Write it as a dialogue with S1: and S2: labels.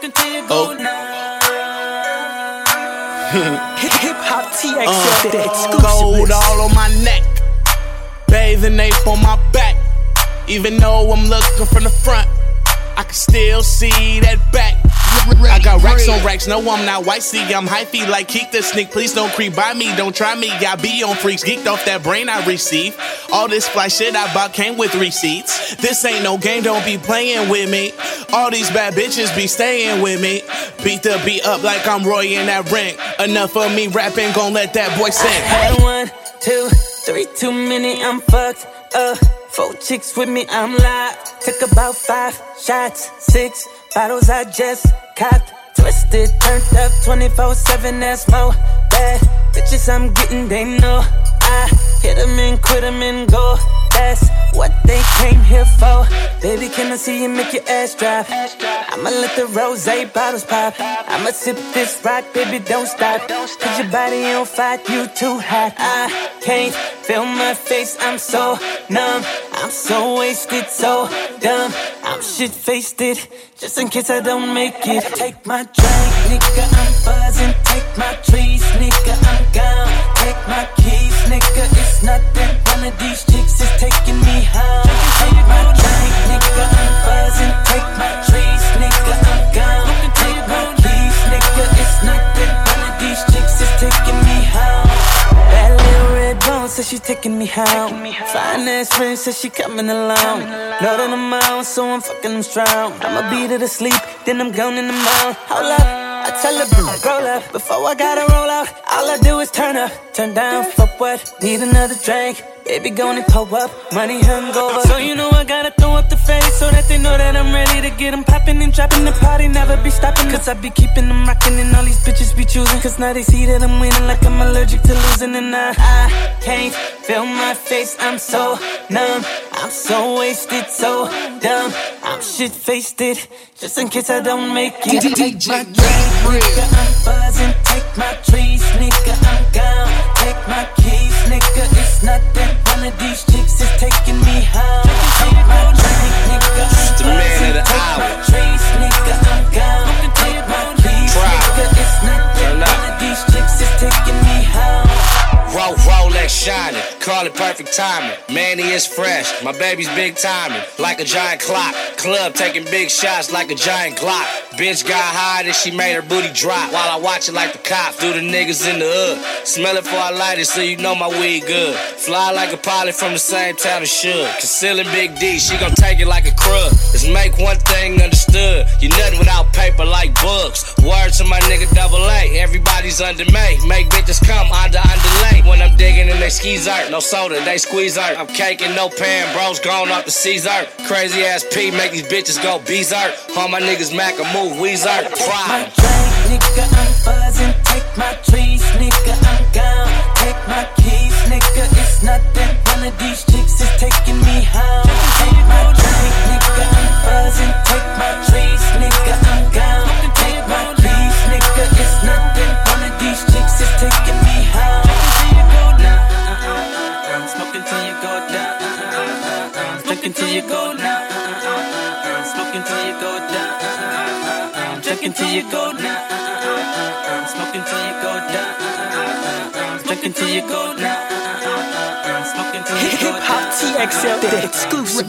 S1: smoking till you go now. Hip hop TX, the exclusive.
S2: Gold all on my neck, bathing ape on my back. Even though I'm looking from the front, I can still see that back. I got racks on racks, no I'm not white. See, I'm hyphy like keep the sneak. Please don't creep by me, don't try me. I be on freaks, geeked off that brain I receive. All this fly shit I bought came with receipts. This ain't no game, don't be playing with me. All these bad bitches be staying with me. Beat the beat up like I'm Roy in that ring. Enough of me rapping, gon' let that boy sing.
S1: I had 1, 2, 3 too many, I'm fucked up. 4 chicks with me, I'm live. Took about 5 shots, 6 bottles I just copped. Twisted, turned up 24/7, that's more bad bitches I'm getting, they know I hit them and quit them and go. That's what they came here for. Baby, can I see you make your ass drop? I'ma let the rosé bottles pop. I'ma sip this rock, baby, don't stop. Cause your body on fire, you too hot. I can't feel my face, I'm so numb. I'm so wasted, so dumb. I'm shit-faced it, just in case I don't make it. Take my drink, nigga, I'm buzzing. Take my trees, nigga, I'm gone. Take my keys, nigga, it's nothing. One of these chicks is taking me home. Take my drink, nigga, I'm buzzing. Take my trees, nigga, I'm gone. Take my keys, nigga, it's nothing. One of these chicks is taking me home. That little red bone says she taking me home. Fine ass friend says she coming along. Know that I'm out, so I'm fucking them strong. I'ma beat her to sleep, then I'm gone in the mouth. Hold up, I tell her, roll up. Before I gotta roll out, all I do is turn up. Turn down for what? Need another drink. Baby, gonna pull up, money hungover. So you know I gotta throw up the face, so that they know that I'm ready to get them popping and dropping. The party never be stopping, cause I be keeping them rocking and all these bitches be choosing. Cause now they see that I'm winning like I'm allergic to losing. And I can't feel my face, I'm so numb. I'm so wasted, so dumb. I'm shit-faced it, just in case I don't make it. Take my drink, nigga, I'm buzzing. Take my trees, nigga, I'm gone. Take my keys, nigga, it's nothing. One of these chicks is taking me home. Take my drink, nigga, I'm buzzing. Take my trees, nigga, I'm gone. Take my keys, nigga, it's nothing. One of these chicks is taking me home.
S3: Rolex shining, call it perfect timing. Manny is fresh, my baby's big timing. Like a giant clock, club taking big shots like a giant Glock. Bitch got high and she made her booty drop. While I watch it like the cops do the niggas in the hood. Smell it before I light it so you know my weed good. Fly like a pilot from the same town as Suge. Concealing Big D, she gon' take it like a crud. Let's make one thing understood. You nothing without paper like books. Word to my nigga Double A, everybody's under me. Make bitches come underlay. When I'm digging in they skis art, no soda, they squeeze art. I'm caking, no pan, bros gone off the Caesar. Crazy ass P, make these bitches go berserk. All my niggas Mac and move Weezer.
S1: Take my drink, nigga, I'm buzzing. Take my trees, nigga, I'm gone. Take my keys, nigga, it's nothing. One of these chicks is taking me home. Take my drink, nigga, I'm buzzing. Take my trees, nigga, I'm gone. Take my keys, nigga, it's nothing. One of these chicks is taking me home. Smoking till you go down. Drinking till you go down. Smoking till you go down. Drinking till you go down. Smoking till you go down. Drinking till you go down. Smoking till you go down. Hip hop TXL, the exclusive.